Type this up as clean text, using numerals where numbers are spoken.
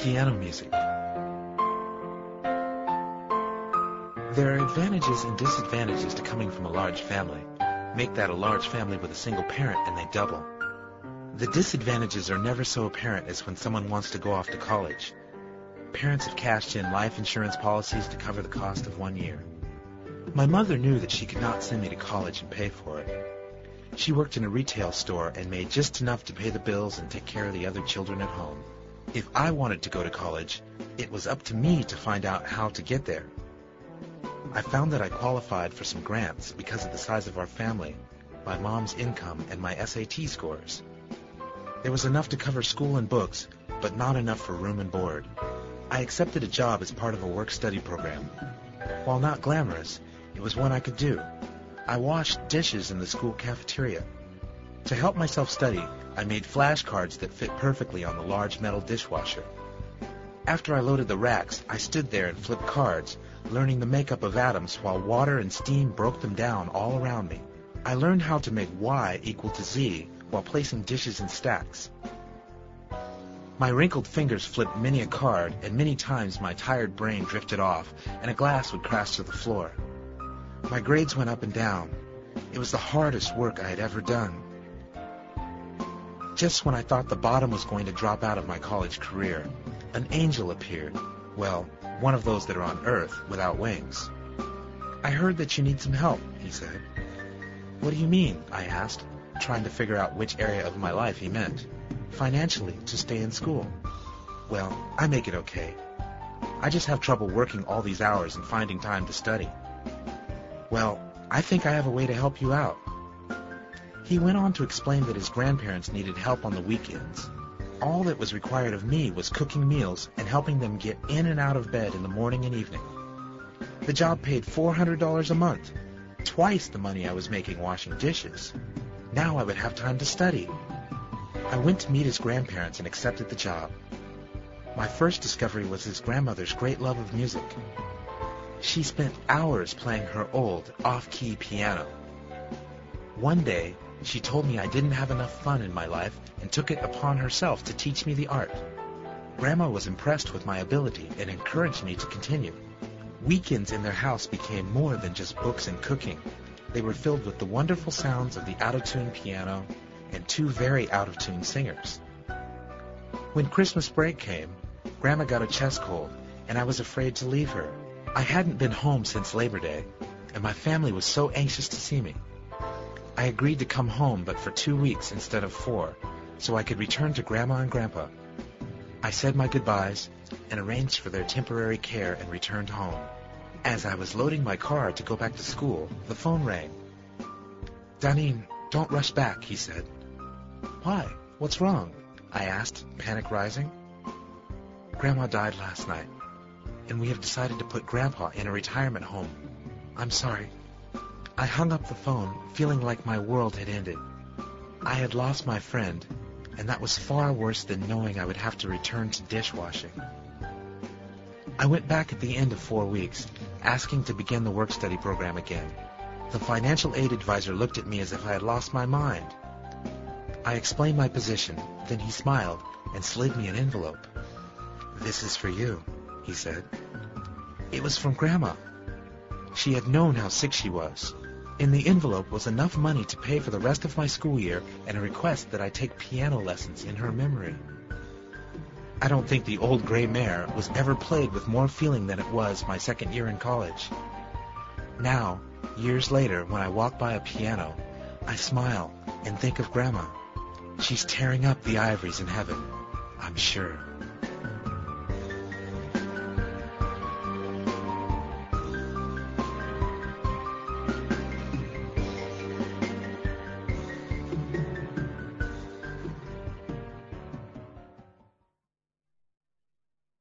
piano music. There are advantages and disadvantages to coming from a large family. Make that a large family with a single parent and they double. The disadvantages are never so apparent as when someone wants to go off to college. Parents have cashed in life insurance policies to cover the cost of 1 year. My mother knew that she could not send me to college and pay for it. She worked in a retail store and made just enough to pay the bills and take care of the other children at home. If I wanted to go to college, it was up to me to find out how to get there. I found that I qualified for some grants because of the size of our family, my mom's income, and my SAT scores. There was enough to cover school and books, but not enough for room and board. I accepted a job as part of a work-study program. While not glamorous, it was one I could do. I washed dishes in the school cafeteria. To help myself study, I made flashcards that fit perfectly on the large metal dishwasher. After I loaded the racks, I stood there and flipped cards, learning the makeup of atoms while water and steam broke them down all around me. I learned how to make Y equal to Z while placing dishes in stacks. My wrinkled fingers flipped many a card, and many times my tired brain drifted off, and a glass would crash to the floor. My grades went up and down. It was the hardest work I had ever done. Just when I thought the bottom was going to drop out of my college career, an angel appeared. Well, one of those that are on Earth without wings. I heard that you need some help, he said. What do you mean? I asked, trying to figure out which area of my life he meant. Financially, to stay in school. Well, I make it okay. I just have trouble working all these hours and finding time to study. Well, I think I have a way to help you out. He went on to explain that his grandparents needed help on the weekends. All that was required of me was cooking meals and helping them get in and out of bed in the morning and evening. The job paid $400 a month, twice the money I was making washing dishes. Now I would have time to study. I went to meet his grandparents and accepted the job. My first discovery was his grandmother's great love of music. She spent hours playing her old, off-key piano. One day, she told me I didn't have enough fun in my life and took it upon herself to teach me the art. Grandma was impressed with my ability and encouraged me to continue. Weekends in their house became more than just books and cooking. They were filled with the wonderful sounds of the out-of-tune piano and two very out-of-tune singers. When Christmas break came, Grandma got a chest cold, and I was afraid to leave her. I hadn't been home since Labor Day, and my family was so anxious to see me. I agreed to come home, but for 2 weeks instead of 4, so I could return to Grandma and Grandpa. I said my goodbyes and arranged for their temporary care and returned home. As I was loading my car to go back to school, the phone rang. "Danine, don't rush back," he said. "Why? What's wrong?" I asked, panic rising. "Grandma died last night, and we have decided to put Grandpa in a retirement home. I'm sorry." I hung up the phone, feeling like my world had ended. I had lost my friend, and that was far worse than knowing I would have to return to dishwashing. I went back at the end of 4 weeks, asking to begin the work-study program again. The financial aid advisor looked at me as if I had lost my mind. I explained my position, then he smiled and slid me an envelope. "This is for you," he said. It was from Grandma. She had known how sick she was. In the envelope was enough money to pay for the rest of my school year and a request that I take piano lessons in her memory. I don't think the old gray mare was ever played with more feeling than it was my second year in college. Now, years later, when I walk by a piano, I smile and think of Grandma. She's tearing up the ivories in heaven, I'm sure.